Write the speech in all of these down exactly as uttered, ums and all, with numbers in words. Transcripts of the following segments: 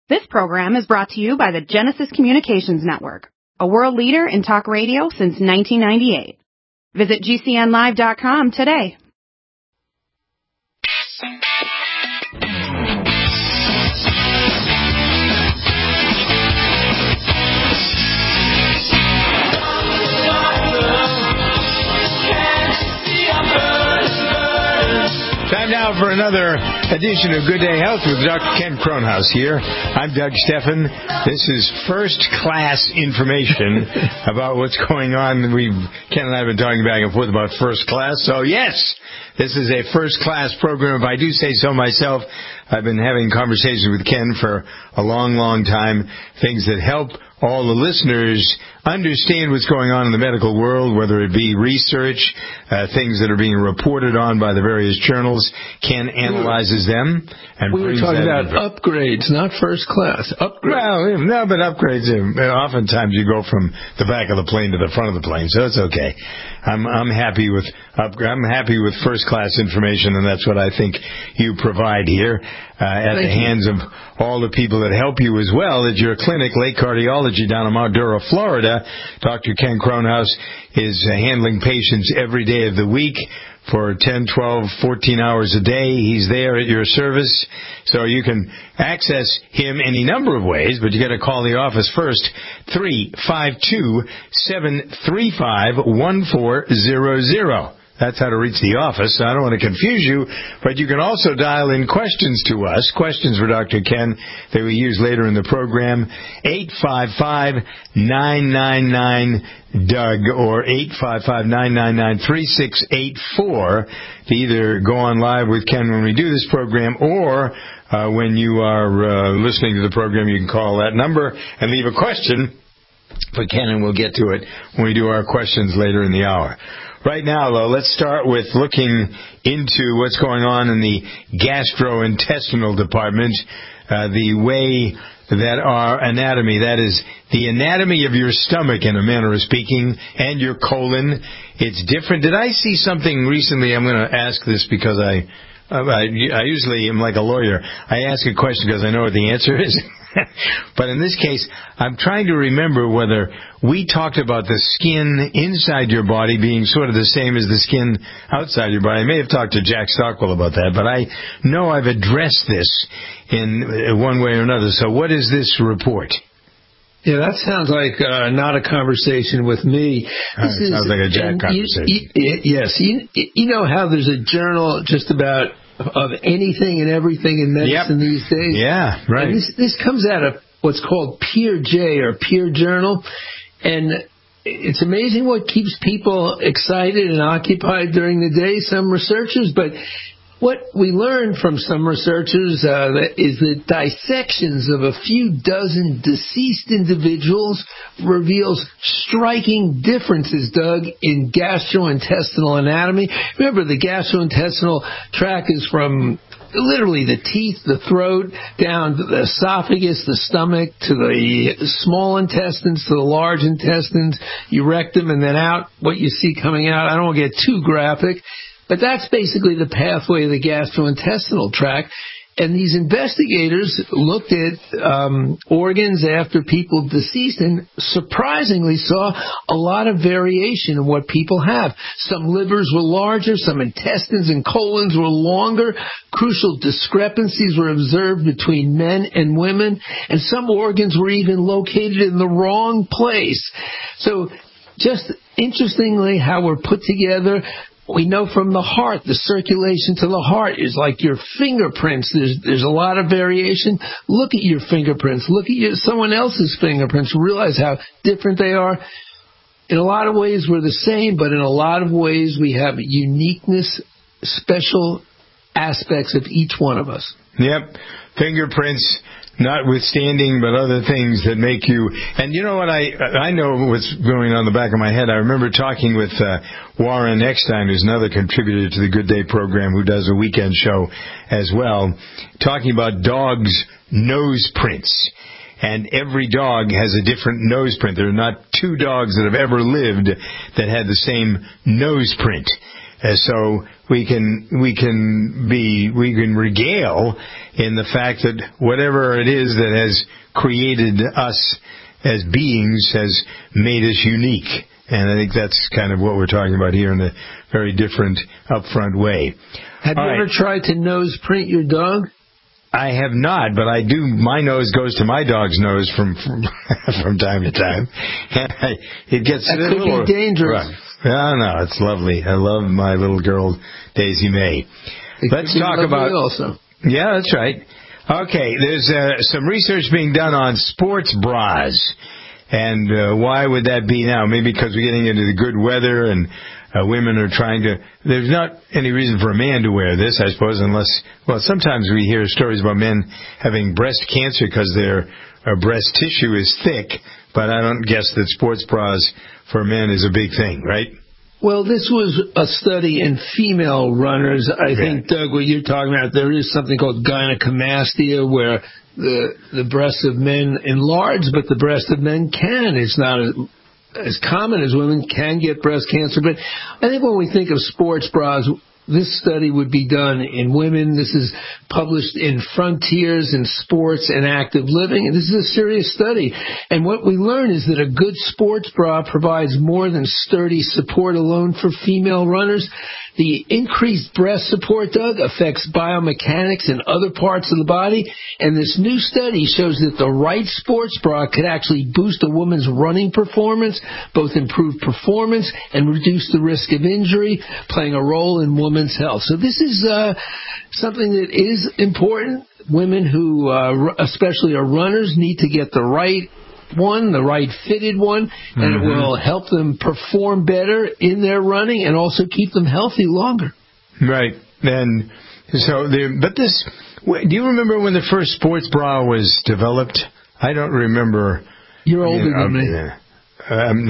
This program is brought to you by the Genesis Communications Network, a world leader in talk radio since nineteen ninety-eight. Visit G C N live dot com today. Time now for another edition of Good Day Health with Doctor Ken Kronhaus here. I'm Doug Steffen. This is first-class information about what's going on. We've, Ken and I have been talking back and forth about first class. So, yes, this is a first-class program. If I do say so myself, I've been having conversations with Ken for a long, long time, things that help all the listeners understand what's going on in the medical world, whether it be research, uh, things that are being reported on by the various journals. Ken analyzes them. And we were talking about info. Upgrades, not first class. Upgrades. Well, no, but upgrades, uh, oftentimes you go from the back of the plane to the front of the plane, so it's okay. I'm, I'm happy with upgrade. I'm happy with first class information, and that's what I think you provide here uh, at Thank the you. hands of all the people that help you as well at your clinic, Lake Cardiology, down in Mount Dura, Florida. Doctor Ken Kronhaus is uh, handling patients every day of the week for ten, twelve, fourteen hours a day. He's there at your service. So you can access him any number of ways, but you got to call the office first. three five two, seven three five, one four zero zero. That's how to reach the office. I don't want to confuse you, but you can also dial in questions to us, questions for Doctor Ken that we use later in the program, eight five five, nine nine nine, D O U G or eight five five, nine nine nine, three six eight four to either go on live with Ken when we do this program, or uh, when you are uh, listening to the program, you can call that number and leave a question for Ken, and we'll get to it when we do our questions later in the hour. Right now, though, let's start with looking into what's going on in the gastrointestinal department, uh, the way that our anatomy, that is, the anatomy of your stomach, in a manner of speaking, and your colon, it's different. Did I see something recently? I'm going to ask this because I, I, I usually am like a lawyer. I ask a question because I know what the answer is. But in this case, I'm trying to remember whether we talked about the skin inside your body being sort of the same as the skin outside your body. I may have talked to Jack Stockwell about that, but I know I've addressed this in one way or another. So what is this report? Yeah, that sounds like uh, not a conversation with me. Uh, this sounds is, like a Jack conversation. You, you, yes. You, you know how there's a journal just about of anything and everything in medicine yep. these days? Yeah, right. And this, this comes out of what's called Peer J or Peer Journal. And it's amazing what keeps people excited and occupied during the day, some researchers, but what we learned from some researchers uh, is that dissections of a few dozen deceased individuals reveals striking differences, Doug, in gastrointestinal anatomy. Remember, the gastrointestinal tract is from literally the teeth, the throat, down to the esophagus, the stomach, to the small intestines, to the large intestines, your rectum, and then out what you see coming out. I don't want to get too graphic. But that's basically the pathway of the gastrointestinal tract. And these investigators looked at um, organs after people deceased and surprisingly saw a lot of variation in what people have. Some livers were larger, some intestines and colons were longer. Crucial discrepancies were observed between men and women, and some organs were even located in the wrong place. So just interestingly how we're put together. We know from the heart, the circulation to the heart is like your fingerprints. There's there's a lot of variation. Look at your fingerprints. Look at your, someone else's fingerprints. Realize how different they are. In a lot of ways, we're the same, but in a lot of ways, we have uniqueness, special aspects of each one of us. Yep. Fingerprints, notwithstanding, but other things that make you... And you know what? I I know what's going on in the back of my head. I remember talking with uh, Warren Eckstein, who's another contributor to the Good Day program, who does a weekend show as well, talking about dogs' nose prints. And every dog has a different nose print. There are not two dogs that have ever lived that had the same nose print. Uh, so we can we can be we can regale in the fact that whatever it is that has created us as beings has made us unique. And I think that's kind of what we're talking about here in a very different, upfront way. Have All you right. ever tried to nose print your dog? I have not, but I do. My nose goes to my dog's nose from from, from time to time. It gets that a could little be dangerous. No, no, it's lovely. I love my little girl, Daisy May. It Let's could be talk lovely about. Also. Yeah, that's right. Okay, there's uh, some research being done on sports bras. And uh, why would that be now? Maybe because we're getting into the good weather and uh, women are trying to... There's not any reason for a man to wear this, I suppose, unless... Well, sometimes we hear stories about men having breast cancer because their uh, breast tissue is thick, but I don't guess that sports bras for men is a big thing, right? Well, this was a study in female runners. I yeah. think, Doug, what you're talking about, there is something called gynecomastia where the the breasts of men enlarge, but the breast of men can. It's not as, as common as women can get breast cancer. But I think when we think of sports bras, this study would be done in women. This is published in Frontiers in Sports and Active Living. And this is a serious study. And what we learn is that a good sports bra provides more than sturdy support alone for female runners. The increased breast support, Doug, affects biomechanics in other parts of the body. And this new study shows that the right sports bra could actually boost a woman's running performance, both improve performance and reduce the risk of injury, playing a role in women's health. So this is uh, something that is important. Women who uh, especially are runners need to get the right one, the right fitted one, and mm-hmm. it will help them perform better in their running and also keep them healthy longer. Right. And so, the, but this, do you remember when the first sports bra was developed? I don't remember. You're older you know, than me. Yeah. Um,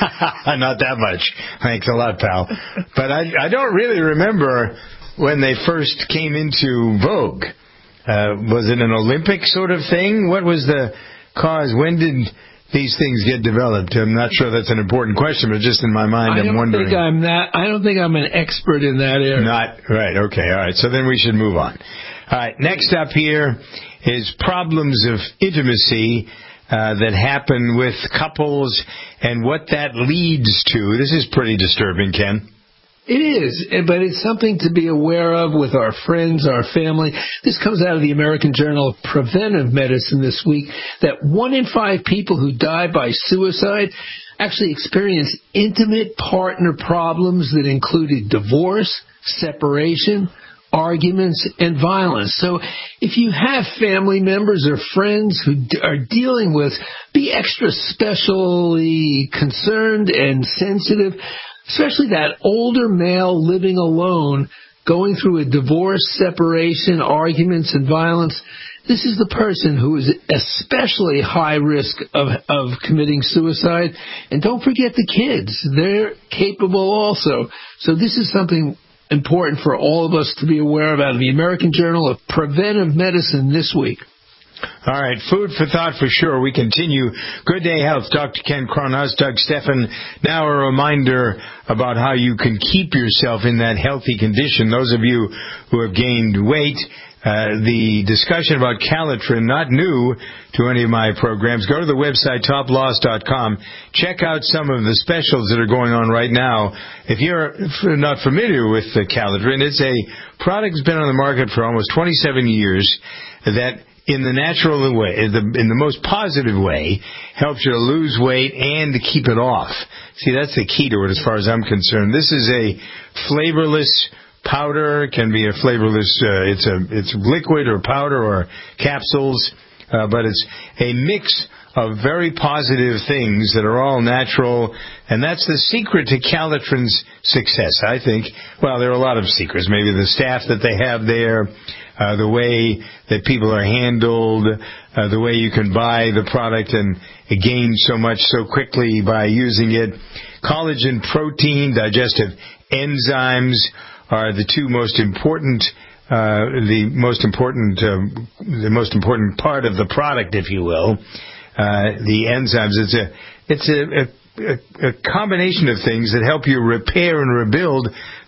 not that much. Thanks a lot, pal. But I, I don't really remember when they first came into vogue. Uh, was it an Olympic sort of thing? What was the cause? When did these things get developed? I'm not sure that's an important question, but just in my mind, I I'm don't wondering. Think I'm that, I don't think I'm an expert in that area. Not right. Okay. All right. So then we should move on. All right. Next up here is problems of intimacy uh, that happen with couples and what that leads to. This is pretty disturbing, Ken. It is, but it's something to be aware of with our friends, our family. This comes out of the American Journal of Preventive Medicine this week, that one in five people who die by suicide actually experience intimate partner problems that included divorce, separation, arguments, and violence. So if you have family members or friends who d- are dealing with, be extra specially concerned and sensitive, especially that older male living alone, going through a divorce, separation, arguments, and violence. This is the person who is especially high risk of, of committing suicide. And don't forget the kids. They're capable also. So this is something important for all of us to be aware of out of the American Journal of Preventive Medicine this week. All right, food for thought for sure. We continue. Good Day Health, Doctor Ken Kronhaus, Doug Steffen. Now a reminder about how you can keep yourself in that healthy condition. Those of you who have gained weight, uh, the discussion about Calitrin, not new to any of my programs. Go to the website, top loss dot com. Check out some of the specials that are going on right now. If you're not familiar with the Calitrin, it's a product that's been on the market for almost twenty-seven years that in the natural way, in the, in the most positive way, helps you to lose weight and to keep it off. See, that's the key to it as far as I'm concerned. This is a flavorless powder. It can be a flavorless, uh, it's a it's liquid or powder or capsules, uh, but it's a mix of very positive things that are all natural, and that's the secret to Calitrin's success, I think. Well, there are a lot of secrets. Maybe the staff that they have there, Uh, the way that people are handled, uh, the way you can buy the product and gain so much so quickly by using it. Collagen, protein, digestive enzymes are the two most important, uh, the most important, uh, the most important part of the product, if you will. Uh, the enzymes. It's a, it's a, a A, a combination of things that help you repair and rebuild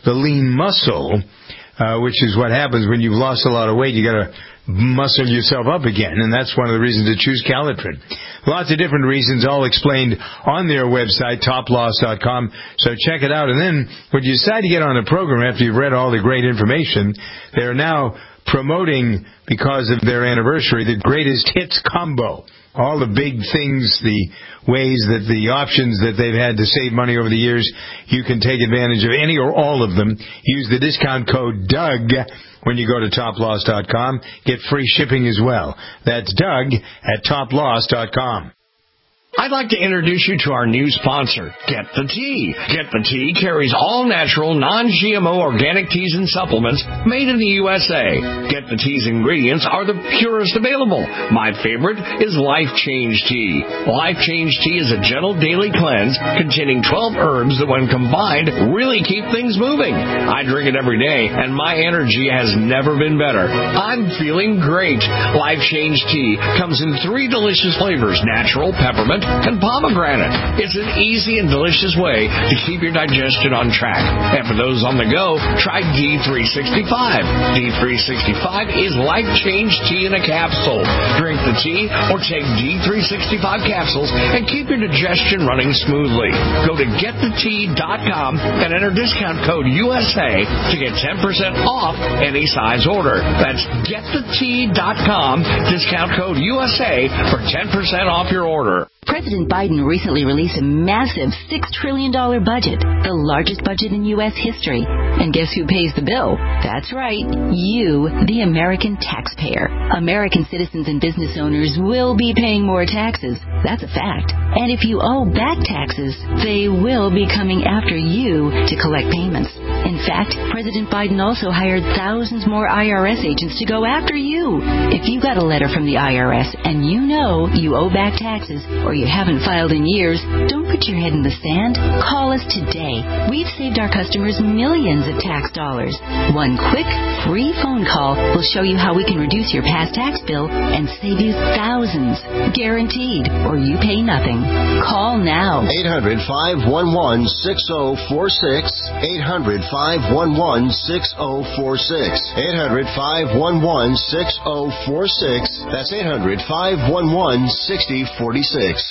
the lean muscle, uh, which is what happens when you've lost a lot of weight. You got to muscle yourself up again, and that's one of the reasons to choose Calitrin. Lots of different reasons, all explained on their website, top loss dot com, so check it out. And then when you decide to get on the program after you've read all the great information, they're now promoting, because of their anniversary, the greatest hits combo. All the big things, the ways that the options that they've had to save money over the years, you can take advantage of any or all of them. Use the discount code Doug when you go to top loss dot com. Get free shipping as well. That's Doug at top loss dot com. I'd like to introduce you to our new sponsor, Get the Tea. Get the Tea carries all-natural, non-G M O organic teas and supplements made in the U S A. Get the Tea's ingredients are the purest available. My favorite is Life Change Tea. Life Change Tea is a gentle daily cleanse containing twelve herbs that, when combined, really keep things moving. I drink it every day, and my energy has never been better. I'm feeling great. Life Change Tea comes in three delicious flavors: natural, peppermint, and pomegranate. It's an easy and delicious way to keep your digestion on track. And for those on the go, try D three sixty-five. D three sixty-five is Life Change Tea in a capsule. Drink the tea or take D three sixty-five capsules and keep your digestion running smoothly. Go to get the tea dot com and enter discount code U S A to get ten percent off any size order. That's get the tea dot com, discount code U S A for ten percent off your order. President Biden recently released a massive six trillion dollars budget, the largest budget in U S history. And guess who pays the bill? That's right, you, the American taxpayer. American citizens and business owners will be paying more taxes. That's a fact. And if you owe back taxes, they will be coming after you to collect payments. In fact, President Biden also hired thousands more I R S agents to go after you. If you got a letter from the I R S and you know you owe back taxes or you haven't filed in years, don't put your head in the sand. Call us today. We've saved our customers millions of tax dollars. One quick, free phone call will show you how we can reduce your past tax bill and save you thousands. Guaranteed, or you pay nothing. Call now. eight hundred, five one one, six oh four six. eight hundred, five one one, six oh four six. eight hundred, five one one, six oh four six. That's eight hundred, five one one, six oh four six.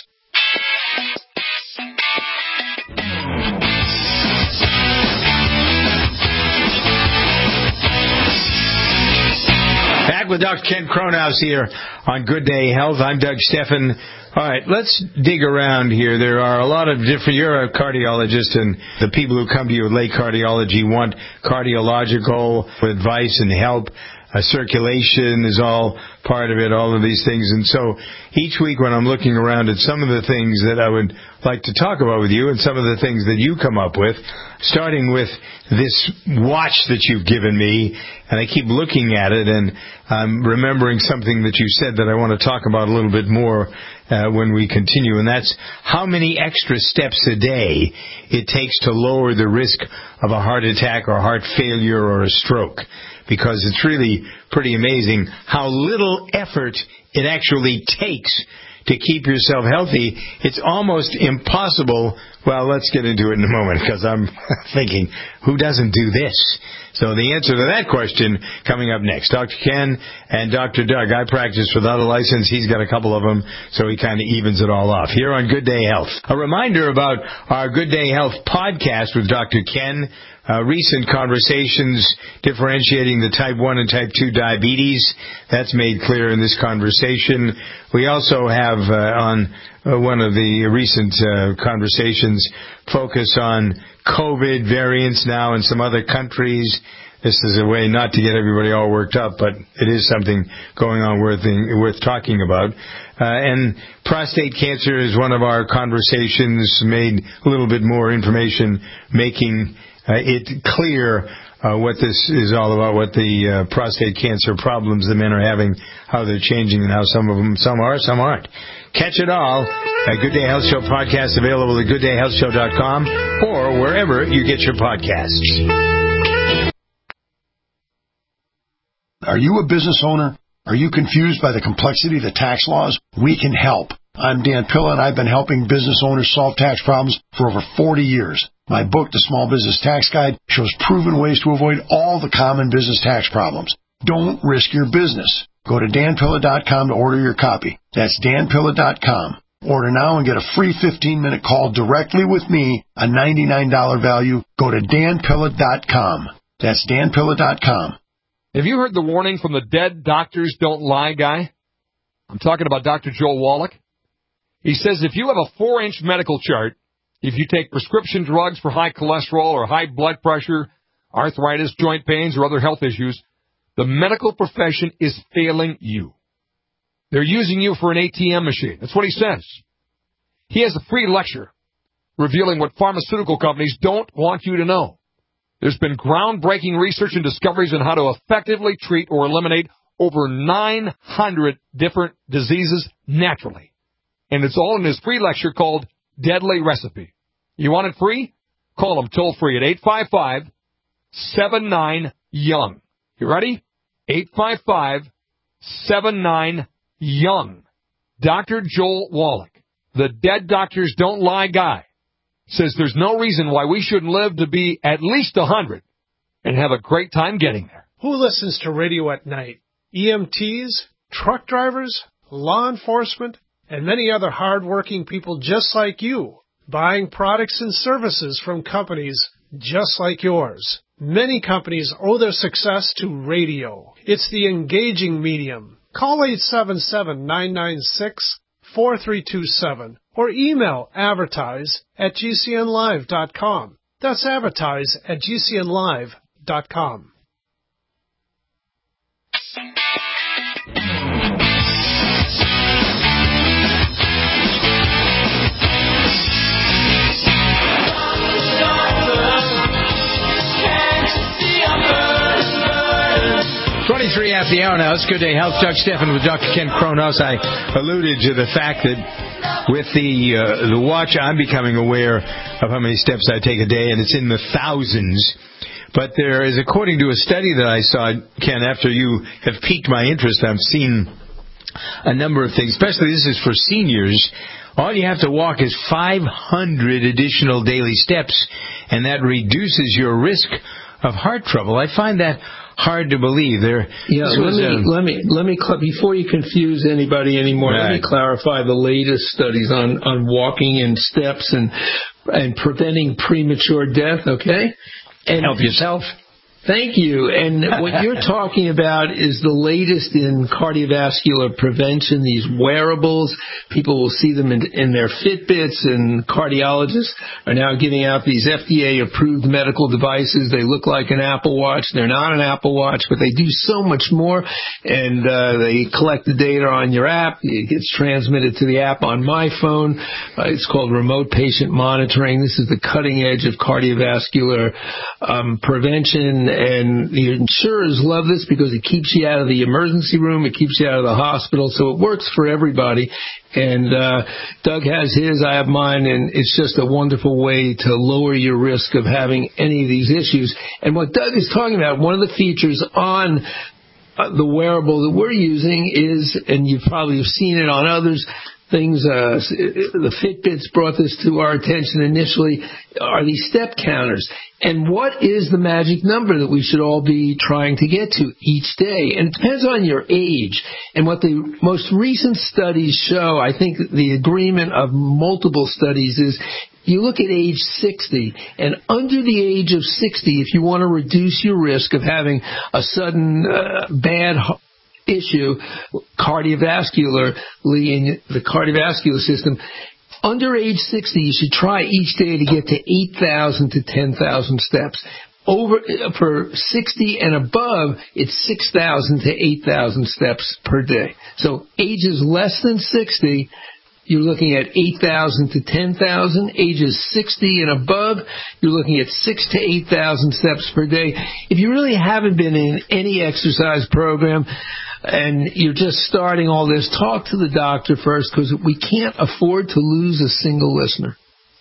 Back with Doctor Ken Kronhaus here on Good Day Health. I'm Doug Steffen. All right, let's dig around here. There are a lot of different, you're a cardiologist, and the people who come to you with late cardiology want cardiological advice and help. Uh, circulation is all part of it, all of these things. And so each week when I'm looking around at some of the things that I would like to talk about with you and some of the things that you come up with, starting with this watch that you've given me, and I keep looking at it, and I'm remembering something that you said that I want to talk about a little bit more uh, when we continue, and that's how many extra steps a day it takes to lower the risk of a heart attack or heart failure or a stroke. Because it's really pretty amazing how little effort it actually takes to keep yourself healthy. It's almost impossible. Well, let's get into it in a moment, because I'm thinking, who doesn't do this? So the answer to that question coming up next. Doctor Ken and Doctor Doug. I practice without a license. He's got a couple of them, so he kind of evens it all off. Here on Good Day Health. A reminder about our Good Day Health podcast with Doctor Ken. Uh, recent conversations differentiating the type one and type two diabetes. That's made clear in this conversation. We also have uh, on uh, one of the recent uh, conversations focus on COVID variants now in some other countries. This is a way not to get everybody all worked up, but it is something going on worth worth talking about. Uh, and prostate cancer is one of our conversations, made a little bit more information, making uh, it clear uh, what this is all about, what the uh, prostate cancer problems the men are having, how they're changing, and how some of them, some are, some aren't. Catch it all at Good Day Health Show podcast, available at good day health show dot com or wherever you get your podcasts. Are you a business owner? Are you confused by the complexity of the tax laws? We can help. I'm Dan Pilla, and I've been helping business owners solve tax problems for over forty years. My book, The Small Business Tax Guide, shows proven ways to avoid all the common business tax problems. Don't risk your business. Go to dan pilla dot com to order your copy. That's dan pilla dot com. Order now and get a free fifteen-minute call directly with me, a ninety-nine dollars value. Go to dan pilla dot com. That's dan pilla dot com. Have you heard the warning from the Dead Doctors Don't Lie guy? I'm talking about Doctor Joel Wallach. He says if you have a four-inch medical chart, if you take prescription drugs for high cholesterol or high blood pressure, arthritis, joint pains, or other health issues, the medical profession is failing you. They're using you for an A T M machine. That's what he says. He has a free lecture revealing what pharmaceutical companies don't want you to know. There's been groundbreaking research and discoveries on how to effectively treat or eliminate over nine hundred different diseases naturally. And it's all in his free lecture called Deadly Recipe. You want it free? Call him toll free at eight five five, seven nine, young. You ready? eight five five, seven nine, young. Doctor Joel Wallach, the Dead Doctors Don't Lie guy, says there's no reason why we shouldn't live to be at least one hundred and have a great time getting there. Who listens to radio at night? E M Ts, truck drivers, law enforcement, and many other hard-working people just like you, buying products and services from companies just like yours. Many companies owe their success to radio. It's the engaging medium. Call eight seven seven, nine nine six, four three two seven or email advertise at g c n live dot com. That's advertise at g c n live dot com. twenty-three after the hour now. It's Good Day Health. Doug Stephan with Doctor Ken Kronos. I alluded to the fact that with the uh, the watch, I'm becoming aware of how many steps I take a day, and it's in the thousands. But there is, according to a study that I saw, Ken, after you have piqued my interest, I've seen a number of things, especially this is for seniors. All you have to walk is five hundred additional daily steps, and that reduces your risk of heart trouble. I find that hard to believe. There, yeah. Let me, a, let me let me before you confuse anybody anymore. Right. Let me clarify the latest studies on, on walking and steps and and preventing premature death. Okay, and help yourself. Thank you. And what you're talking about is the latest in cardiovascular prevention, these wearables. People will see them in, in their Fitbits, and cardiologists are now giving out these F D A-approved medical devices. They look like an Apple Watch. They're not an Apple Watch, but they do so much more, and uh, they collect the data on your app. It gets transmitted to the app on my phone. Uh, it's called remote patient monitoring. This is the cutting edge of cardiovascular um, prevention. And the insurers love this because it keeps you out of the emergency room, it keeps you out of the hospital, so it works for everybody. And uh, Doug has his, I have mine, and it's just a wonderful way to lower your risk of having any of these issues. And what Doug is talking about, one of the features on uh, the wearable that we're using is, and you probably have seen it on others, things, uh, the Fitbits brought this to our attention initially, are these step counters. And what is the magic number that we should all be trying to get to each day? And it depends on your age. And what the most recent studies show, I think the agreement of multiple studies is, you look at age sixty, and under the age of sixty, if you want to reduce your risk of having a sudden uh, bad issue cardiovascularly in the cardiovascular system, under age sixty, you should try each day to get to eight thousand to ten thousand steps. Over for sixty and above, it's six thousand to eight thousand steps per day. So ages less than sixty, you're looking at eight thousand to ten thousand. Ages sixty and above, you're looking at six to eight thousand steps per day. If you really haven't been in any exercise program and you're just starting all this, talk to the doctor first, because we can't afford to lose a single listener.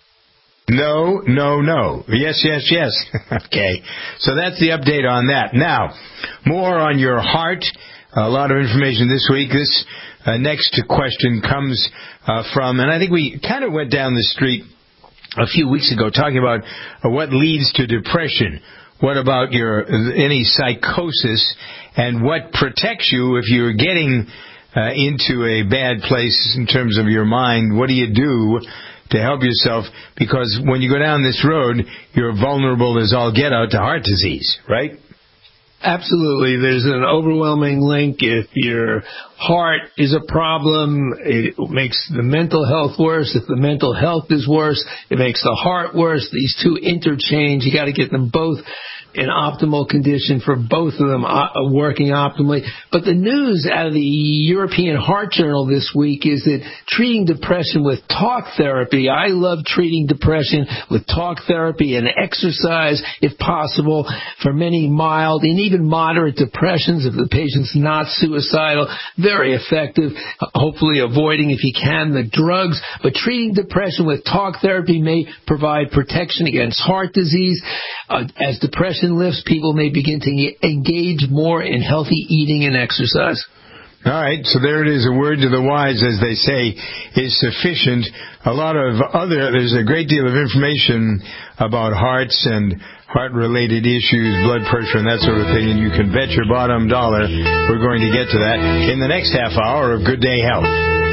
No, no, no. Yes, yes, yes. Okay. So that's the update on that. Now, more on your heart. A lot of information this week. This uh, next question comes uh, from, and I think we kind of went down the street a few weeks ago talking about uh, what leads to depression. What about your any psychosis, and what protects you if you're getting uh, into a bad place in terms of your mind? What do you do to help yourself? Because when you go down this road, you're vulnerable as all get out to heart disease, right? Absolutely. There's an overwhelming link. If your heart is a problem, it makes the mental health worse. If the mental health is worse, it makes the heart worse. These two interchange. You got to get them both in optimal condition for both of them uh, working optimally. But the news out of the European Heart Journal this week is that treating depression with talk therapy, I love treating depression with talk therapy and exercise, if possible, for many mild and even moderate depressions, if the patient's not suicidal, very effective, hopefully avoiding, if you can, the drugs. But treating depression with talk therapy may provide protection against heart disease. Uh, as depression lifts, people may begin to engage more in healthy eating and exercise. All right, so there it is. A word to the wise, as they say, is sufficient. A lot of other, there's a great deal of information about hearts and heart-related issues, blood pressure, and that sort of thing, and you can bet your bottom dollar we're going to get to that in the next half hour of Good Day Health.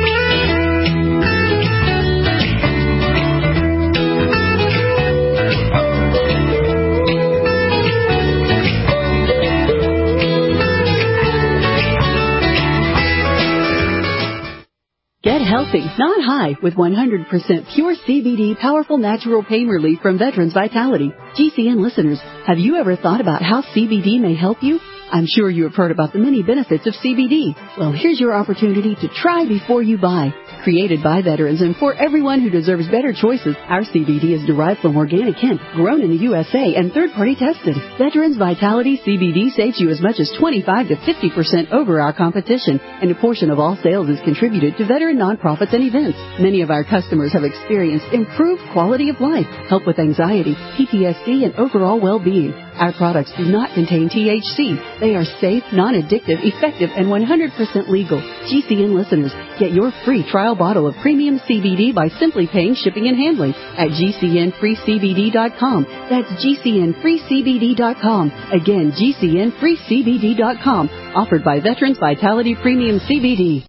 Get healthy, not high, with one hundred percent pure C B D powerful natural pain relief from Veterans Vitality. G C N listeners, have you ever thought about how C B D may help you? I'm sure you have heard about the many benefits of C B D. Well, here's your opportunity to try before you buy. Created by veterans and for everyone who deserves better choices, our C B D is derived from organic hemp, grown in the U S A, and third-party tested. Veterans Vitality C B D saves you as much as twenty-five to fifty percent over our competition, and a portion of all sales is contributed to veteran nonprofits and events. Many of our customers have experienced improved quality of life, help with anxiety, P T S D, and overall well-being. Our products do not contain T H C. They are safe, non-addictive, effective, and one hundred percent legal. G C N listeners, get your free trial bottle of premium C B D by simply paying shipping and handling at G C N free C B D dot com. That's G C N free C B D dot com. Again, G C N free C B D dot com. Offered by Veterans Vitality Premium C B D.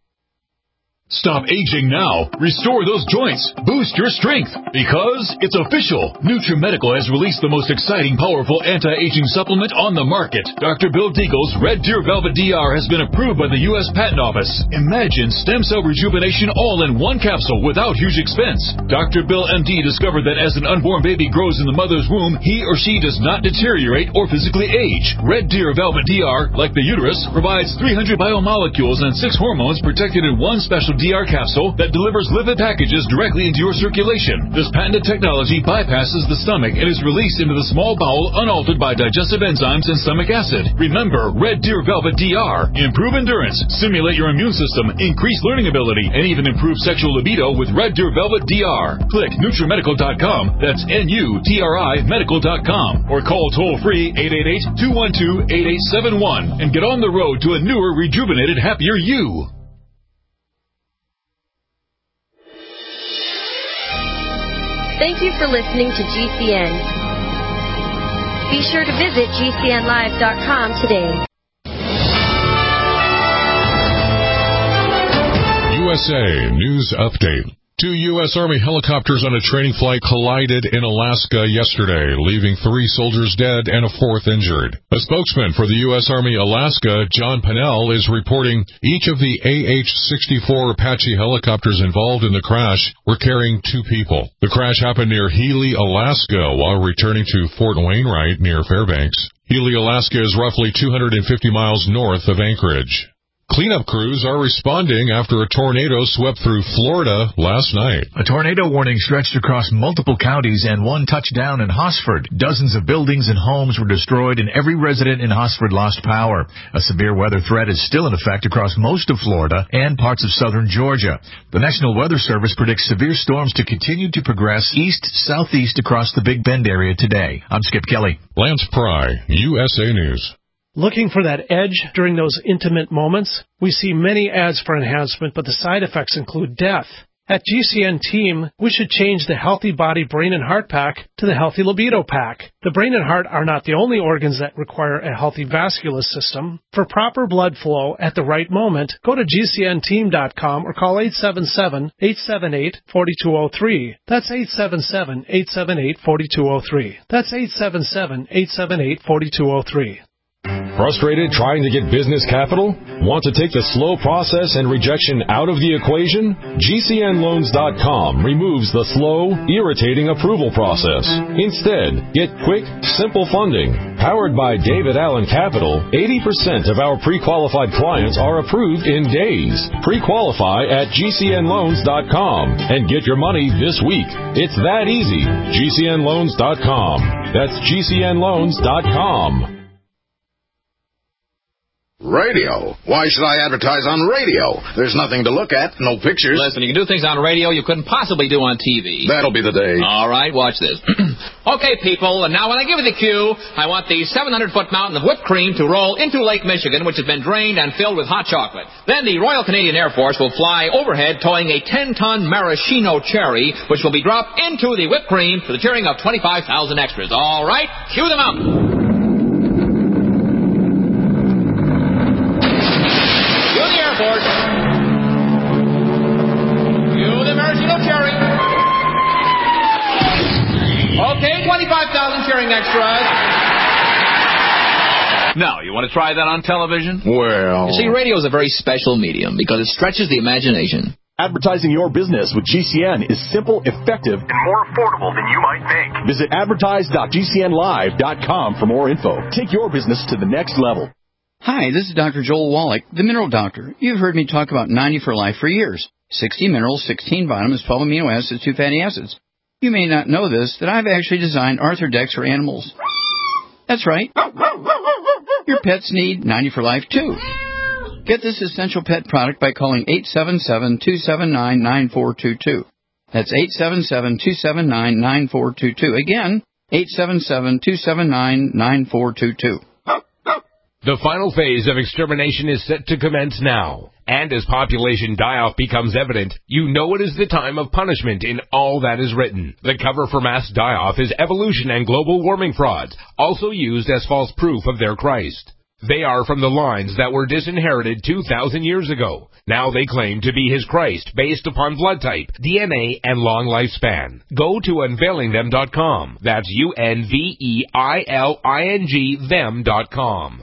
Stop aging now. Restore those joints. Boost your strength. Because it's official. NutriMedical has released the most exciting, powerful anti-aging supplement on the market. Doctor Bill Deagle's Red Deer Velvet D R has been approved by the U S Patent Office. Imagine stem cell rejuvenation all in one capsule without huge expense. Doctor Bill M D discovered that as an unborn baby grows in the mother's womb, he or she does not deteriorate or physically age. Red Deer Velvet D R, like the uterus, provides three hundred biomolecules and six hormones protected in one special D R capsule that delivers lipid packages directly into your circulation. This patented technology bypasses the stomach and is released into the small bowel unaltered by digestive enzymes and stomach acid. Remember, Red Deer Velvet D R. Improve endurance, stimulate your immune system, increase learning ability, and even improve sexual libido with Red Deer Velvet D R. Click NutriMedical dot com. That's N U T R I medical dot com. Or call toll-free eight eight eight, two one two, eight eight seven one and get on the road to a newer, rejuvenated, happier you. Thank you for listening to G C N. Be sure to visit G C N live dot com today. U S A News Update. Two U S Army helicopters on a training flight collided in Alaska yesterday, leaving three soldiers dead and a fourth injured. A spokesman for the U S Army Alaska, John Pennell, is reporting each of the A H sixty-four Apache helicopters involved in the crash were carrying two people. The crash happened near Healy, Alaska, while returning to Fort Wainwright near Fairbanks. Healy, Alaska is roughly two hundred fifty miles north of Anchorage. Cleanup crews are responding after a tornado swept through Florida last night. A tornado warning stretched across multiple counties and one touched down in Hosford. Dozens of buildings and homes were destroyed and every resident in Hosford lost power. A severe weather threat is still in effect across most of Florida and parts of southern Georgia. The National Weather Service predicts severe storms to continue to progress east-southeast across the Big Bend area today. I'm Skip Kelly. Lance Pry, U S A News. Looking for that edge during those intimate moments? We see many ads for enhancement, but the side effects include death. At G C N Team, we should change the Healthy Body Brain and Heart Pack to the Healthy Libido Pack. The brain and heart are not the only organs that require a healthy vascular system. For proper blood flow at the right moment, go to G C N team dot com or call eight seven seven, eight seven eight, four two zero three. That's eight seven seven, eight seven eight, four two zero three. That's eight seven seven, eight seven eight, four two zero three. Frustrated trying to get business capital? Want to take the slow process and rejection out of the equation? G C N loans dot com removes the slow, irritating approval process. Instead, get quick, simple funding. Powered by David Allen Capital, eighty percent of our pre-qualified clients are approved in days. Pre-qualify at G C N loans dot com and get your money this week. It's that easy. G C N loans dot com. That's G C N loans dot com. Radio? Why should I advertise on radio? There's nothing to look at, no pictures. Listen, you can do things on radio you couldn't possibly do on T V. That'll be the day. All right, watch this. Okay, people, and now when I give you the cue, I want the seven hundred foot mountain of whipped cream to roll into Lake Michigan, which has been drained and filled with hot chocolate. Then the Royal Canadian Air Force will fly overhead towing a ten ton maraschino cherry, which will be dropped into the whipped cream for the cheering of twenty-five thousand extras. All right, cue the mountain. Airport. You the maraschino cherry. Okay, twenty-five thousand cheering extras. Now, you want to try that on television? Well... You see, radio is a very special medium because it stretches the imagination. Advertising your business with G C N is simple, effective, and more affordable than you might think. Visit advertise dot G C N live dot com for more info. Take your business to the next level. Hi, this is Doctor Joel Wallach, the Mineral Doctor. You've heard me talk about ninety for Life for years. sixty minerals, sixteen vitamins, twelve amino acids, two fatty acids. You may not know this, that I've actually designed Arthrodex for animals. That's right. Your pets need ninety for Life, too. Get this essential pet product by calling eight seven seven, two seven nine, nine four two two. That's eight seven seven, two seven nine, nine four two two. Again, eight seven seven, two seven nine, nine four two two. The final phase of extermination is set to commence now. And as population die-off becomes evident, you know it is the time of punishment in all that is written. The cover for mass die-off is evolution and global warming frauds, also used as false proof of their Christ. They are from the lines that were disinherited two thousand years ago. Now they claim to be his Christ based upon blood type, D N A, and long lifespan. Go to unveiling them dot com. That's U N V E I L I N G them dot com.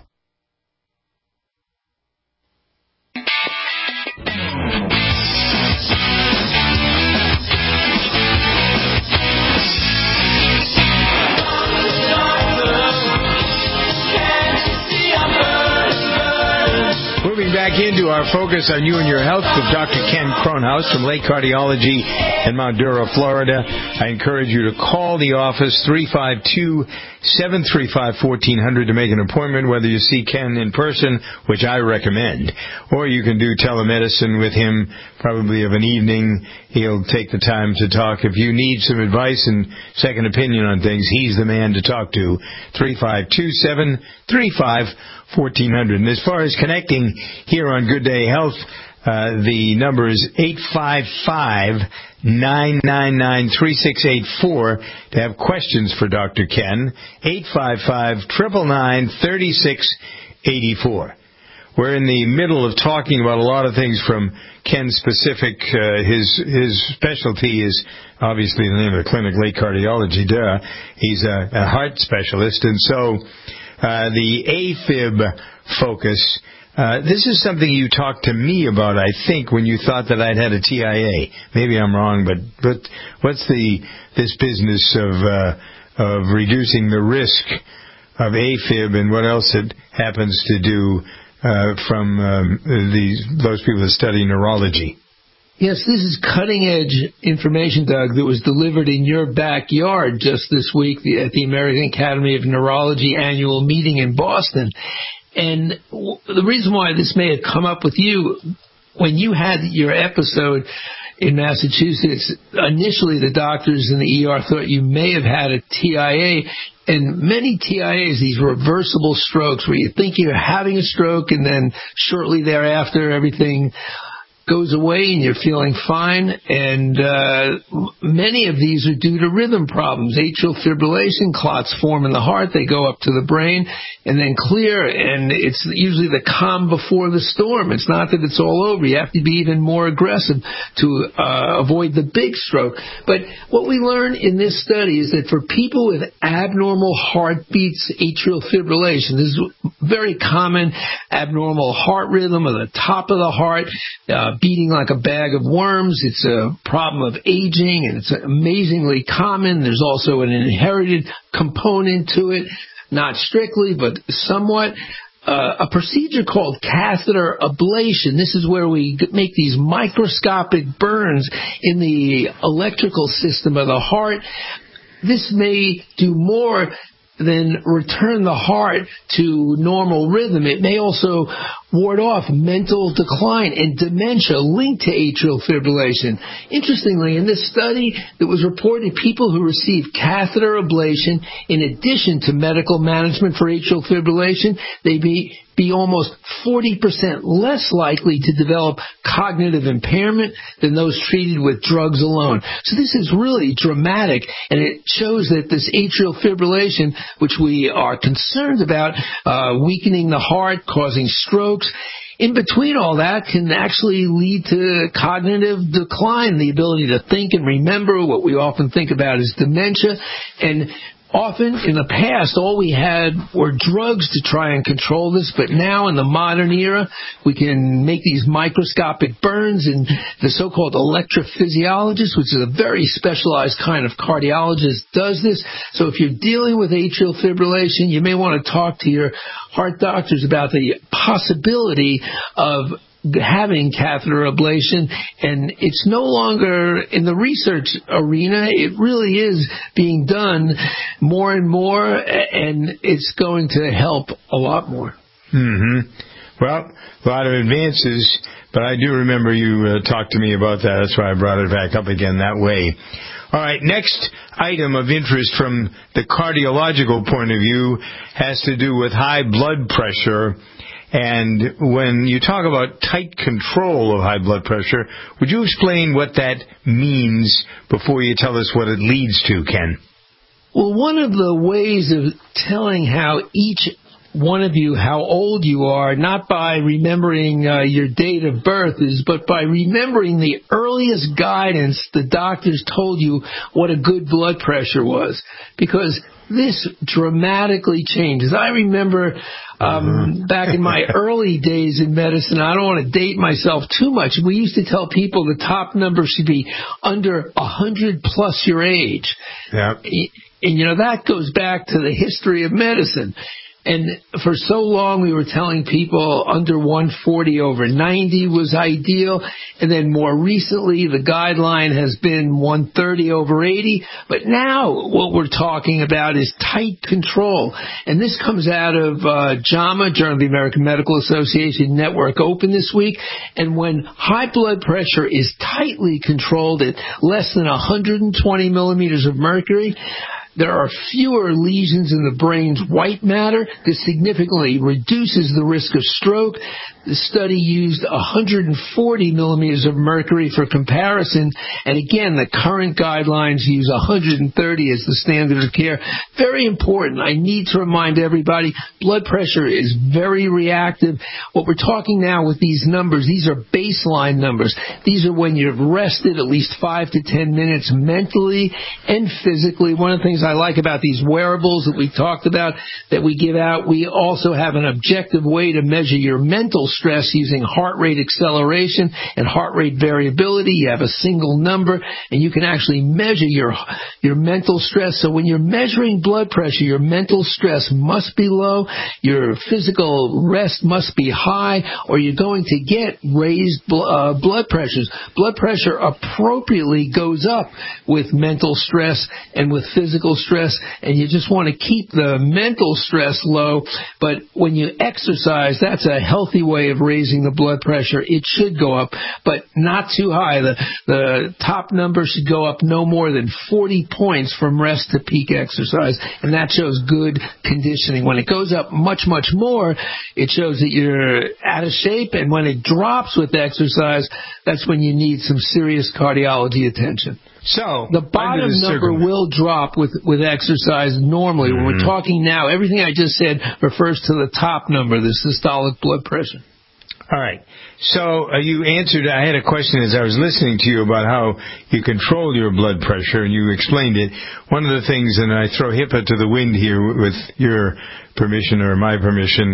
Moving back into our focus on you and your health with Doctor Ken Kronhaus from Lake Cardiology in Mount Dura, Florida. I encourage you to call the office three five two, seven three five, one four zero zero to make an appointment, whether you see Ken in person, which I recommend, or you can do telemedicine with him probably of an evening. He'll take the time to talk. If you need some advice and second opinion on things, he's the man to talk to. three five two, seven three five, one four zero zero. And as far as connecting here on Good Day Health, uh, the number is eight five five, nine nine nine, three six eight four to have questions for Doctor Ken. eight five five, nine nine nine, three six eight four. We're in the middle of talking about a lot of things from Ken specific. Uh, his his specialty is obviously the name of the clinic, Lake Cardiology. Duh. He's a, a heart specialist, and so uh, the AFib focus. Uh, this is something you talked to me about, I think, when you thought that I'd had a T I A. Maybe I'm wrong, but but what's the this business of uh, of reducing the risk of AFib, and what else it happens to do uh, from um, these those people that study neurology? Yes, this is cutting-edge information, Doug, that was delivered in your backyard just this week at the American Academy of Neurology annual meeting in Boston. And the reason why this may have come up with you, when you had your episode, in Massachusetts. Initially, the doctors in the E R thought you may have had a T I A. And many T I As, these reversible strokes, where you think you're having a stroke and then shortly thereafter everything goes away and you're feeling fine. And uh, many of these are due to rhythm problems. Atrial fibrillation, clots form in the heart. They go up to the brain and then clear. And it's usually the calm before the storm. It's not that it's all over. You have to be even more aggressive to uh, avoid the big stroke. But what we learned in this study is that for people with abnormal heartbeats, atrial fibrillation, this is very common, abnormal heart rhythm of the top of the heart, uh, beating like a bag of worms. It's a problem of aging, and it's amazingly common. There's also an inherited component to it, not strictly, but somewhat. Uh, a procedure called catheter ablation. This is where we make these microscopic burns in the electrical system of the heart. This may do more than return the heart to normal rhythm. It may also ward off mental decline and dementia linked to atrial fibrillation. Interestingly, in this study that was reported, people who received catheter ablation in addition to medical management for atrial fibrillation, they be be almost forty percent less likely to develop cognitive impairment than those treated with drugs alone. So this is really dramatic, and it shows that this atrial fibrillation, which we are concerned about, uh, weakening the heart, causing strokes, in between all that can actually lead to cognitive decline, the ability to think and remember. What we often think about is dementia. And often in the past, all we had were drugs to try and control this, but now in the modern era, we can make these microscopic burns, and the so-called electrophysiologist, which is a very specialized kind of cardiologist, does this. So if you're dealing with atrial fibrillation, you may want to talk to your heart doctors about the possibility of having catheter ablation, and it's no longer in the research arena. It really is being done more and more, and it's going to help a lot more. Mm-hmm. Well, a lot of advances, but I do remember you uh, talked to me about that. That's why I brought it back up again that way. All right, next item of interest from the cardiological point of view has to do with high blood pressure. And when you talk about tight control of high blood pressure, would you explain what that means before you tell us what it leads to, Ken? Well, one of the ways of telling how each one of you, how old you are, not by remembering uh, your date of birth, is but by remembering the earliest guidance the doctors told you what a good blood pressure was. Because this dramatically changes. I remember um, back in my early days in medicine, I don't want to date myself too much, we used to tell people the top number should be under one hundred plus your age. Yep. And, you know, that goes back to the history of medicine. And for so long, we were telling people under one forty over ninety was ideal. And then more recently, the guideline has been one thirty over eighty. But now what we're talking about is tight control. And this comes out of uh, JAMA, Journal of the American Medical Association Network Open this week. And when high blood pressure is tightly controlled at less than one hundred twenty millimeters of mercury, there are fewer lesions in the brain's white matter. This significantly reduces the risk of stroke. The study used one hundred forty millimeters of mercury for comparison. And again, the current guidelines use one hundred thirty as the standard of care. Very important. I need to remind everybody, blood pressure is very reactive. What we're talking now with these numbers, these are baseline numbers. These are when you've rested at least five to ten minutes mentally and physically. One of the things I like about these wearables that we talked about that we give out, we also have an objective way to measure your mental stress using heart rate acceleration and heart rate variability. You have a single number, and you can actually measure your your mental stress. So when you're measuring blood pressure, your mental stress must be low, your physical rest must be high, or you're going to get raised uh, blood pressures. Blood pressure appropriately goes up with mental stress and with physical stress, and you just want to keep the mental stress low. But when you exercise, that's a healthy way of raising the blood pressure. It should go up, but not too high. The, the top number should go up no more than forty points from rest to peak exercise, and that shows good conditioning. When it goes up much, much more, it shows that you're out of shape, and when it drops with exercise, that's when you need some serious cardiology attention. So the bottom number will drop with, with exercise normally. Mm-hmm. When we're talking now, everything I just said refers to the top number, the systolic blood pressure. All right. So uh, you answered, I had a question as I was listening to you about how you control your blood pressure, and you explained it. One of the things, and I throw HIPAA to the wind here with your permission or my permission,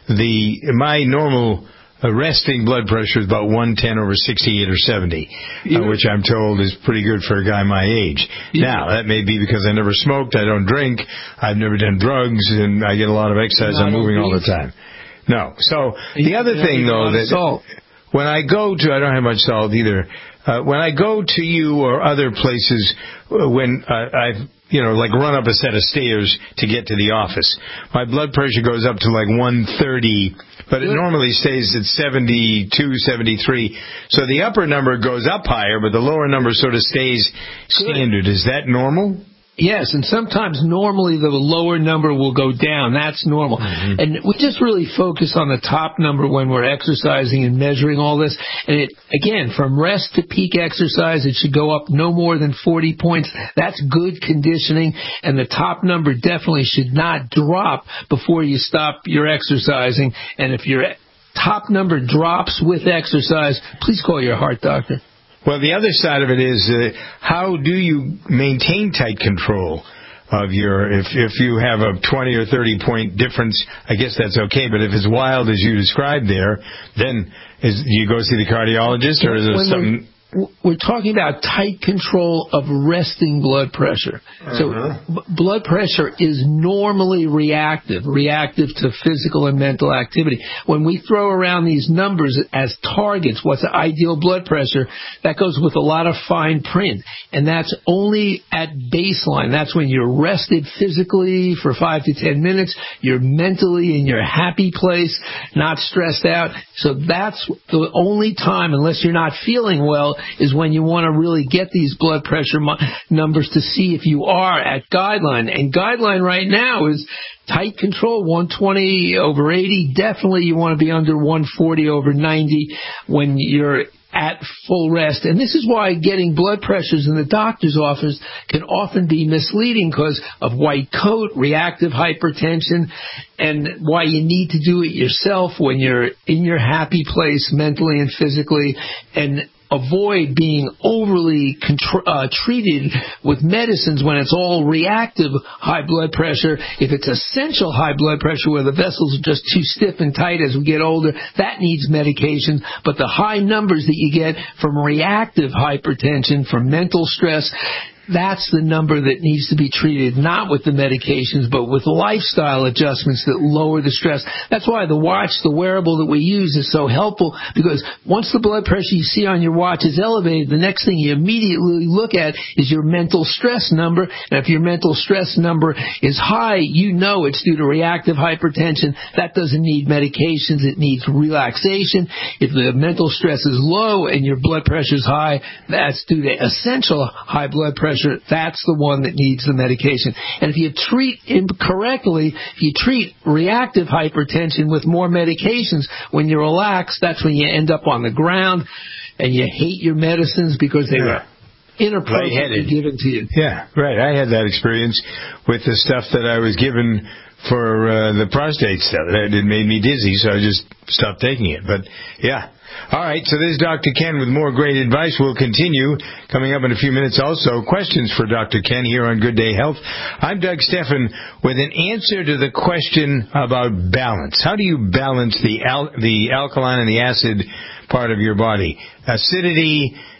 the my normal uh, resting blood pressure is about one ten over sixty-eight or seventy, uh, which I'm told is pretty good for a guy my age. Yeah. Now, that may be because I never smoked, I don't drink, I've never done drugs, and I get a lot of exercise, I'm moving all the time. No. So the other thing, though, that salt. when I go to, I don't have much salt either. Uh, when I go to you or other places, uh, when uh, I've, you know, like run up a set of stairs to get to the office, my blood pressure goes up to like one thirty, but it normally stays at seventy-two, seventy-three. So the upper number goes up higher, but the lower number sort of stays standard. Is that normal? Yes, and sometimes normally the lower number will go down. That's normal. Mm-hmm. And we just really focus on the top number when we're exercising and measuring all this. And it, again, from rest to peak exercise, it should go up no more than forty points. That's good conditioning. And the top number definitely should not drop before you stop your exercising. And if your top number drops with exercise, please call your heart doctor. Well, the other side of it is, uh, how do you maintain tight control of your, if if you have a twenty or thirty point difference, I guess that's okay, but if it's wild as you described there, then is, do you go see the cardiologist, or is there when something... We're, we're talking about tight control of resting blood pressure. Uh-huh. So b- blood pressure is normally reactive, reactive to physical and mental activity. When we throw around these numbers as targets, what's the ideal blood pressure, that goes with a lot of fine print. And that's only at baseline. That's when you're rested physically for five to ten minutes. You're mentally in your happy place, not stressed out. So that's the only time, unless you're not feeling well, is when you want to really get these blood pressure mo- numbers to see if you are at guideline. And guideline right now is tight control, one twenty over eighty. Definitely you want to be under one forty over ninety when you're at full rest. And this is why getting blood pressures in the doctor's office can often be misleading because of white coat, reactive hypertension, and why you need to do it yourself when you're in your happy place mentally and physically, and avoid being overly contr- uh, treated with medicines when it's all reactive high blood pressure. If it's essential high blood pressure where the vessels are just too stiff and tight as we get older, that needs medication. But the high numbers that you get from reactive hypertension, from mental stress, that's the number that needs to be treated, not with the medications, but with lifestyle adjustments that lower the stress. That's why the watch, the wearable that we use, is so helpful, because once the blood pressure you see on your watch is elevated, the next thing you immediately look at is your mental stress number. And if your mental stress number is high, you know it's due to reactive hypertension. That doesn't need medications. It needs relaxation. If the mental stress is low and your blood pressure is high, that's due to essential high blood pressure. That's the one that needs the medication. And if you treat incorrectly, if you treat reactive hypertension with more medications, when you relax, that's when you end up on the ground and you hate your medicines because they were inappropriately given to you. Yeah, right. I had that experience with the stuff that I was given for uh, the prostate stuff. It made me dizzy, so I just stopped taking it. But, yeah. All right, so this is Doctor Ken with more great advice. We'll continue coming up in a few minutes. Also, questions for Doctor Ken here on Good Day Health. I'm Doug Steffen with an answer to the question about balance. How do you balance the al- the alkaline and the acid part of your body? Acidity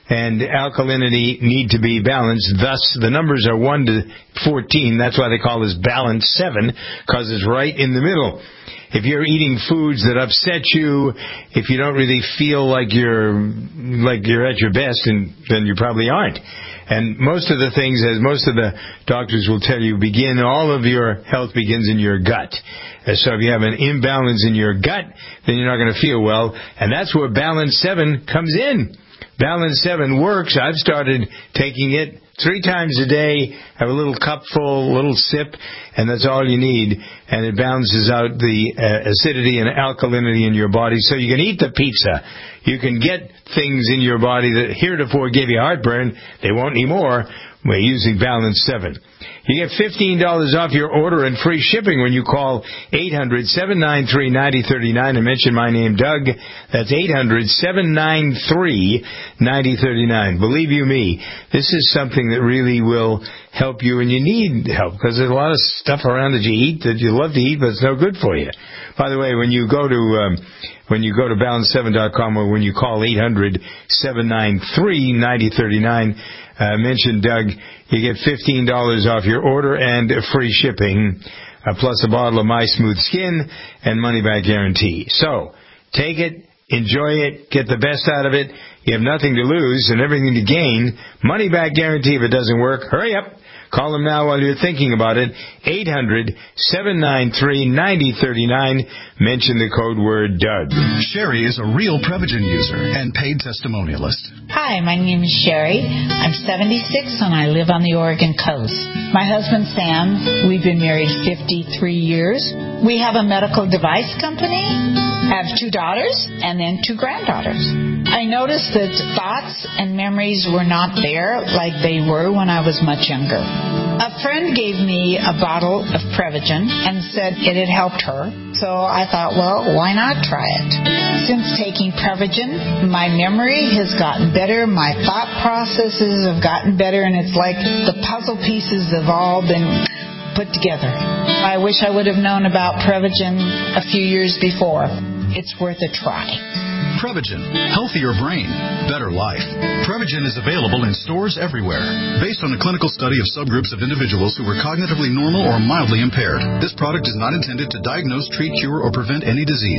and alkalinity need to be balanced. Thus, the numbers are one to fourteen. That's why they call this balance seven, because it's right in the middle. If you're eating foods that upset you, if you don't really feel like you're like you're at your best, and then you probably aren't. And most of the things, as most of the doctors will tell you, begin, all of your health begins in your gut. And so if you have an imbalance in your gut, then you're not going to feel well. And that's where Balance seven comes in. Balance seven works. I've started taking it three times a day. Have a little cupful, a little sip, and that's all you need. And it balances out the uh, acidity and alkalinity in your body. So you can eat the pizza. You can get things in your body that heretofore gave you heartburn. They won't anymore. We're using Balance seven. You get fifteen dollars off your order and free shipping when you call eight hundred, seven nine three, nine zero three nine and mention my name, Doug. That's eight hundred, seven nine three, nine zero three nine. Believe you me, this is something that really will help you, and you need help because there's a lot of stuff around that you eat that you love to eat, but it's no good for you. By the way, when you go to um, when you go to balance seven dot com or when you call eight hundred, seven nine three, nine zero three nine, Uh, mention Doug, you get fifteen dollars off your order and free shipping, uh, plus a bottle of My Smooth Skin and money-back guarantee. So, take it, enjoy it, get the best out of it. You have nothing to lose and everything to gain. Money-back guarantee if it doesn't work. Hurry up. Call them now while you're thinking about it. eight hundred, seven nine three, nine zero three nine. Mention the code word Doug. Sherry is a real Prevagen user and paid testimonialist. Hi, my name is Sherry. I'm seventy-six and I live on the Oregon coast. My husband Sam, we've been married fifty-three years. We have a medical device company. I have two daughters and then two granddaughters. I noticed that thoughts and memories were not there like they were when I was much younger. A friend gave me a bottle of Prevagen and said it had helped her, so I thought, well, why not try it? Since taking Prevagen, my memory has gotten better, my thought processes have gotten better, and it's like the puzzle pieces have all been put together. I wish I would have known about Prevagen a few years before. It's worth a try. Prevagen. Healthier brain. Better life. Prevagen is available in stores everywhere. Based on a clinical study of subgroups of individuals who were cognitively normal or mildly impaired, this product is not intended to diagnose, treat, cure, or prevent any disease.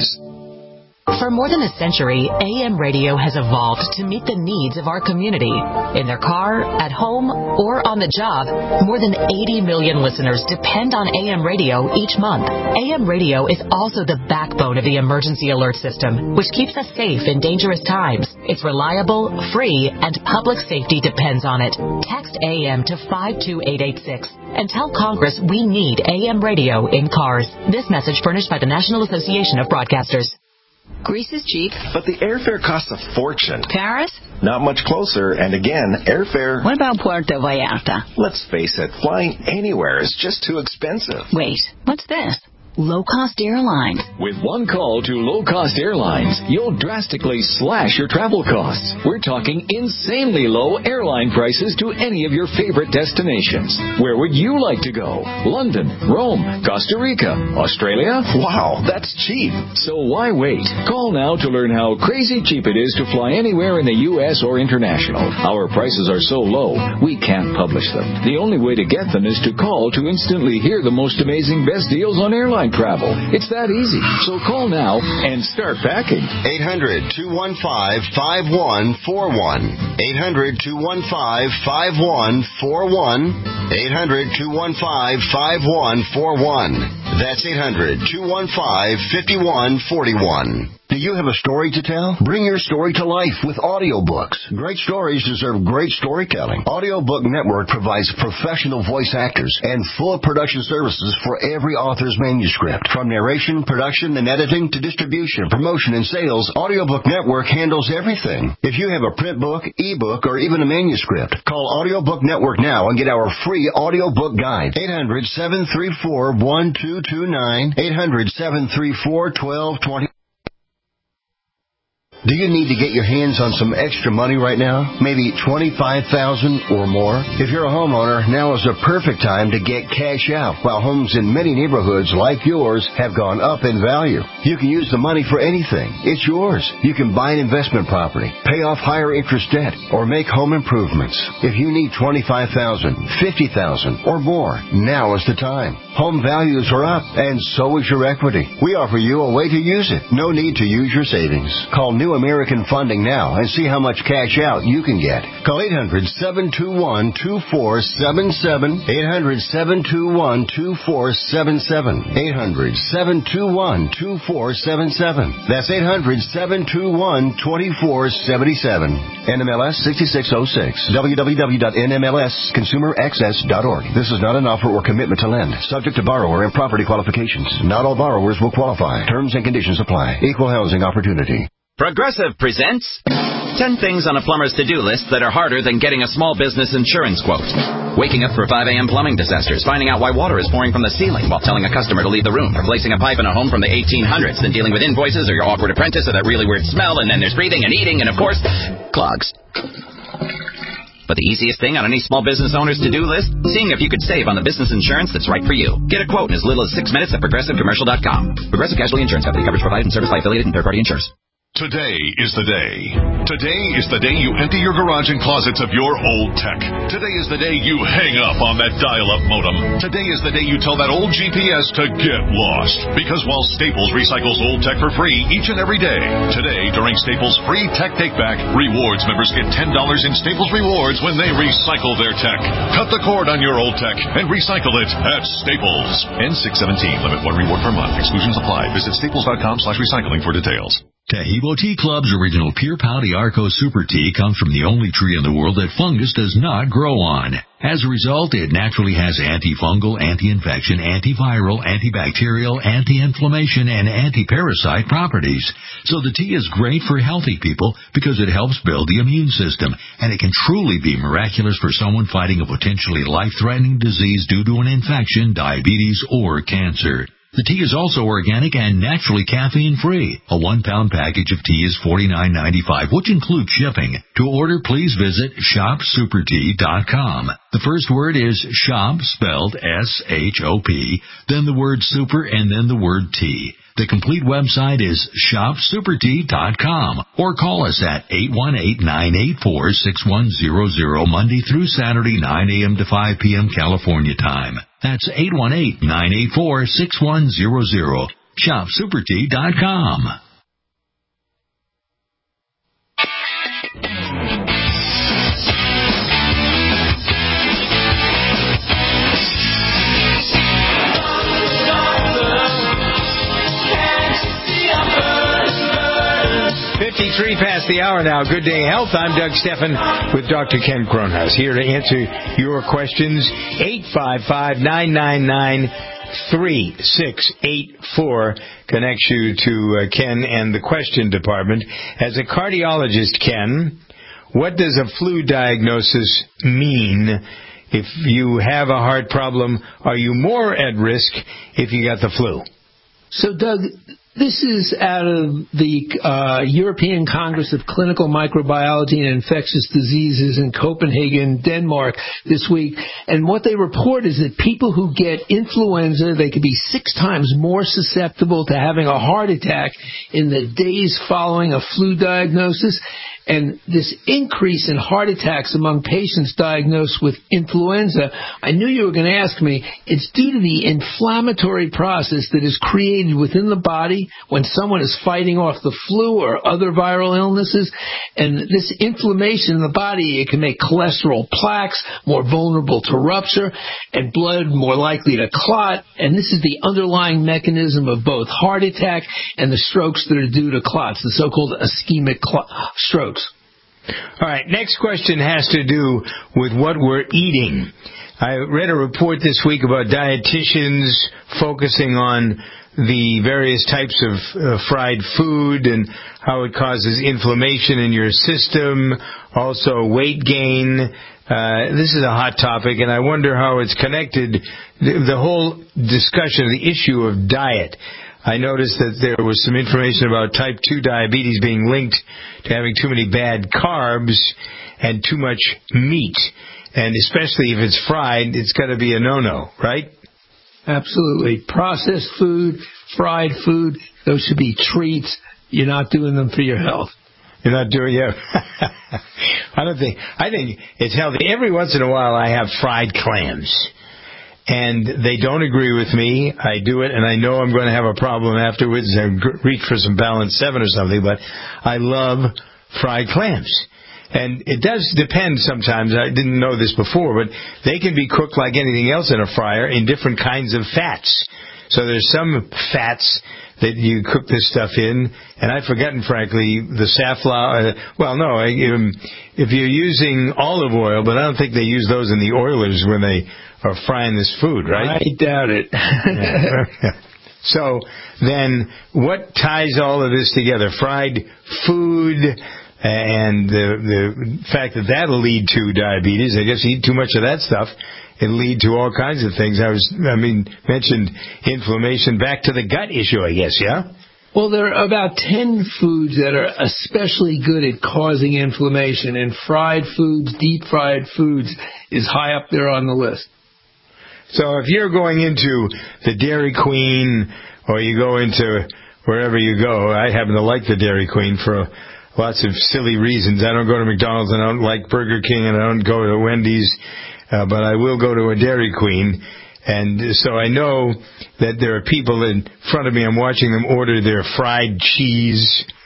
For more than a century, A M radio has evolved to meet the needs of our community. In their car, at home, or on the job, more than eighty million listeners depend on A M radio each month. A M radio is also the backbone of the emergency alert system, which keeps us safe in dangerous times. It's reliable, free, and public safety depends on it. Text A M to five two eight eight six and tell Congress we need A M radio in cars. This message furnished by the National Association of Broadcasters. Greece is cheap. But the airfare costs a fortune. Paris? Not much closer. And again, airfare... What about Puerto Vallarta? Let's face it, flying anywhere is just too expensive. Wait, what's this? Low-cost airlines. With one call to low-cost airlines, you'll drastically slash your travel costs. We're talking insanely low airline prices to any of your favorite destinations. Where would you like to go? London, Rome, Costa Rica, Australia? Wow, that's cheap. So why wait? Call now to learn how crazy cheap it is to fly anywhere in the U S or international. Our prices are so low, we can't publish them. The only way to get them is to call to instantly hear the most amazing best deals on airline travel. It's that easy. So call now and start packing. eight hundred, two one five, five one four one. eight hundred, two one five, five one four one. eight hundred, two one five, five one four one. That's eight hundred, two one five, five one four one. Do you have a story to tell? Bring your story to life with audiobooks. Great stories deserve great storytelling. Audiobook Network provides professional voice actors and full production services for every author's manuscript. From narration, production, and editing to distribution, promotion, and sales, Audiobook Network handles everything. If you have a print book, ebook, or even a manuscript, call Audiobook Network now and get our free audiobook guide. eight hundred, seven three four, one two two nine. eight hundred, seven three four, one two two zero. Do you need to get your hands on some extra money right now? Maybe twenty-five thousand dollars or more? If you're a homeowner, now is the perfect time to get cash out while homes in many neighborhoods like yours have gone up in value. You can use the money for anything. It's yours. You can buy an investment property, pay off higher interest debt, or make home improvements. If you need twenty-five thousand dollars, fifty thousand dollars, or more, now is the time. Home values are up, and so is your equity. We offer you a way to use it. No need to use your savings. Call New American Funding now and see how much cash out you can get. Call eight hundred, seven two one, two four seven seven, eight hundred, seven two one, two four seven seven, eight hundred, seven two one, two four seven seven. That's eight hundred, seven two one, two four seven seven. N M L S sixty-six oh six. w w w dot n m l s consumer access dot org. This is not an offer or commitment to lend. Subject to borrower and property qualifications. Not all borrowers will qualify. Terms and conditions apply. Equal housing opportunity. Progressive presents ten things on a plumber's to-do list that are harder than getting a small business insurance quote. Waking up for five a.m. plumbing disasters, finding out why water is pouring from the ceiling while telling a customer to leave the room, replacing a pipe in a home from the eighteen hundreds, then dealing with invoices or your awkward apprentice or that really weird smell, and then there's breathing and eating and, of course, clogs. But the easiest thing on any small business owner's to-do list? Seeing if you could save on the business insurance that's right for you. Get a quote in as little as six minutes at progressive commercial dot com. Progressive Casualty Insurance Company. Coverage provided and serviced by affiliated and third-party insurers. Today is the day. Today is the day you empty your garage and closets of your old tech. Today is the day you hang up on that dial-up modem. Today is the day you tell that old G P S to get lost. Because while Staples recycles old tech for free each and every day, today, during Staples' free Tech Take Back, Rewards members get ten dollars in Staples Rewards when they recycle their tech. Cut the cord on your old tech and recycle it at Staples. N six seventeen. Limit one reward per month. Exclusions apply. Visit staples dot com slash recycling for details. Taheebo Tea Club's original Pure Pouty Arco Super Tea comes from the only tree in the world that fungus does not grow on. As a result, it naturally has antifungal, anti-infection, antiviral, antibacterial, anti-inflammation, and anti-parasite properties. So the tea is great for healthy people because it helps build the immune system, and it can truly be miraculous for someone fighting a potentially life-threatening disease due to an infection, diabetes, or cancer. The tea is also organic and naturally caffeine-free. A one-pound package of tea is forty-nine ninety-five, which includes shipping. To order, please visit shop super tea dot com. The first word is shop, spelled S H O P, then the word super, and then the word tea. The complete website is shop super tea dot com, or call us at eight one eight, nine eight four, six one zero zero Monday through Saturday, nine a.m. to five p.m. California time. That's eight one eight, nine eight four, six one zero zero. shop super tea dot com. fifty-three past the hour now. Good Day Health. I'm Doug Steffen with Doctor Ken Kronhaus, here to answer your questions. eight five five, nine nine nine, three six eight four connects you to uh, Ken and the question department. As a cardiologist, Ken, what does a flu diagnosis mean? If you have a heart problem, are you more at risk if you got the flu? So, Doug, this is out of the uh, European Congress of Clinical Microbiology and Infectious Diseases in Copenhagen, Denmark, this week. And what they report is that people who get influenza, they could be six times more susceptible to having a heart attack in the days following a flu diagnosis. And this increase in heart attacks among patients diagnosed with influenza, I knew you were going to ask me, it's due to the inflammatory process that is created within the body when someone is fighting off the flu or other viral illnesses. And this inflammation in the body, it can make cholesterol plaques more vulnerable to rupture and blood more likely to clot. And this is the underlying mechanism of both heart attack and the strokes that are due to clots, the so-called ischemic cl- strokes. All right, next question has to do with what we're eating. I read a report this week about dietitians focusing on the various types of uh, fried food and how it causes inflammation in your system, also weight gain. Uh, this is a hot topic, and I wonder how it's connected, the, the whole discussion of the issue of diet. I noticed that there was some information about type two diabetes being linked to having too many bad carbs and too much meat. And especially if it's fried, it's got to be a no-no, right? Absolutely. Processed food, fried food, those should be treats. You're not doing them for your health. You're not doing it. I don't think. I think it's healthy. Every once in a while, I have fried clams, and they don't agree with me. I do it, and I know I'm going to have a problem afterwards. I reach for some Balance seven or something, but I love fried clams. And it does depend sometimes. I didn't know this before, but they can be cooked like anything else in a fryer in different kinds of fats. So there's some fats that you cook this stuff in, and I've forgotten, frankly, the safflower. Uh, well, no, I, um, if you're using olive oil, but I don't think they use those in the oilers when they are frying this food, right? I doubt it. Yeah. So then what ties all of this together? Fried food and the, the fact that that'll lead to diabetes. I guess you eat too much of that stuff, it'll lead to all kinds of things. I was, I mean, mentioned inflammation. Back to the gut issue, I guess, yeah? Well, there are about ten foods that are especially good at causing inflammation, and fried foods, deep-fried foods, is high up there on the list. So if you're going into the Dairy Queen, or you go into wherever you go, I happen to like the Dairy Queen for lots of silly reasons. I don't go to McDonald's, and I don't like Burger King, and I don't go to Wendy's, uh, but I will go to a Dairy Queen. And so I know that there are people in front of me, I'm watching them order their fried cheese.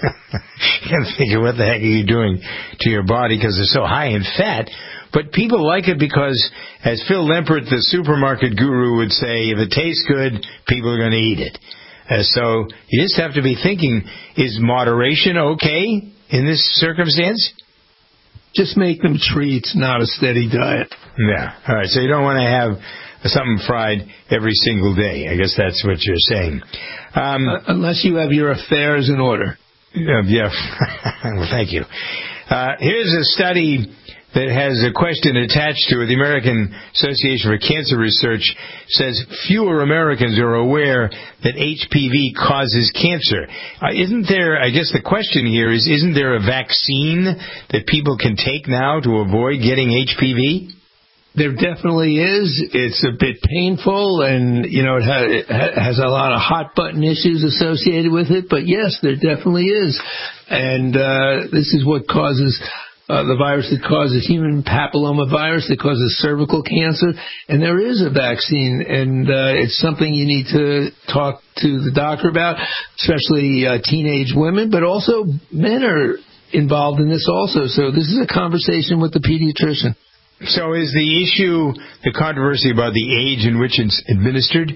I'm thinking, what the heck are you doing to your body? Because they're so high in fat. But people like it because, as Phil Lempert, the supermarket guru, would say, if it tastes good, people are going to eat it. Uh, so you just have to be thinking, is moderation okay in this circumstance? Just make them treats, not a steady diet. Yeah. All right. So you don't want to have something fried every single day. I guess that's what you're saying. Um, uh, unless you have your affairs in order. Uh, yeah. Well, thank you. Uh, here's a study that has a question attached to it. The American Association for Cancer Research says fewer Americans are aware that H P V causes cancer. Uh, isn't there, I guess the question here is, isn't there a vaccine that people can take now to avoid getting H P V? There definitely is. It's a bit painful, and, you know, it, ha- it has a lot of hot-button issues associated with it, but yes, there definitely is. And uh, this is what causes... Uh, the virus that causes human papillomavirus, that causes cervical cancer, and there is a vaccine, and uh, it's something you need to talk to the doctor about, especially uh, teenage women, but also men are involved in this also, so this is a conversation with the pediatrician. So is the issue the controversy about the age in which it's administered?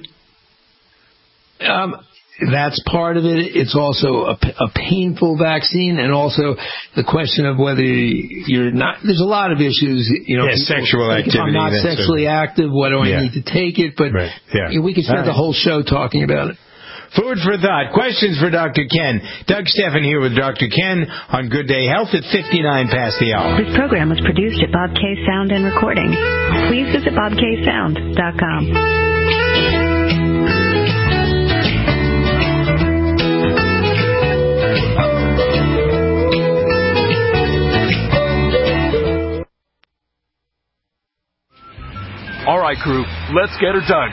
Um That's part of it. It's also a, a painful vaccine, and also the question of whether you're not. There's a lot of issues. You know, yeah, sexual like, activity. If I'm not sexually a, active, why do I yeah. need to take it? But right. yeah. you know, we could spend right. the whole show talking about it. Food for thought. Questions for Doctor Ken. Doug Steffen here with Doctor Ken on Good Day Health at fifty-nine past the hour. This program was produced at Bob K Sound and Recording. Please visit bob k sound dot com. All right, crew, let's get her dug.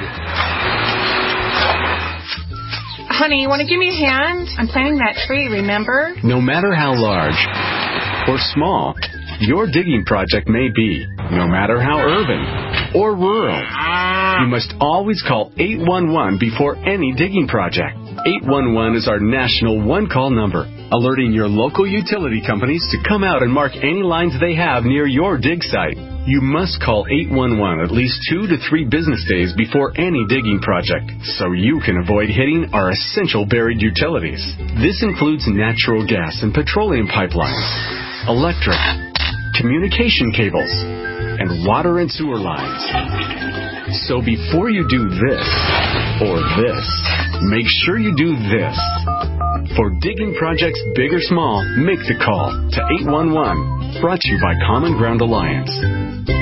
Honey, you want to give me a hand? I'm planting that tree, remember? No matter how large or small your digging project may be, no matter how urban or rural, you must always call eight one one before any digging project. eight one one is our national one-call number, alerting your local utility companies to come out and mark any lines they have near your dig site. You must call eight one one at least two to three business days before any digging project, so you can avoid hitting our essential buried utilities. This includes natural gas and petroleum pipelines, electric, communication cables, and water and sewer lines. So before you do this or this, make sure you do this. For digging projects big or small, make the call to eight one one. Brought to you by Common Ground Alliance.